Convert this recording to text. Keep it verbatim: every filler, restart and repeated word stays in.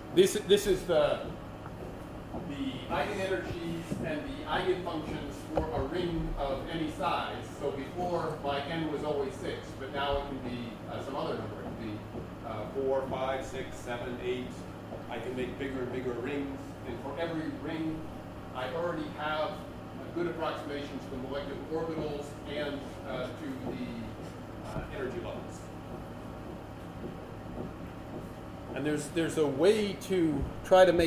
this this is the the eigenenergies and the eigenfunctions for a ring of any size. So before my n was always six, but now it can be uh, some other number. It can be uh, four, five, six, seven, eight. I can make bigger and bigger rings, and for every ring, I already have a good approximation to the molecular orbitals and uh, to the uh, energy levels. And there's there's a way to try to make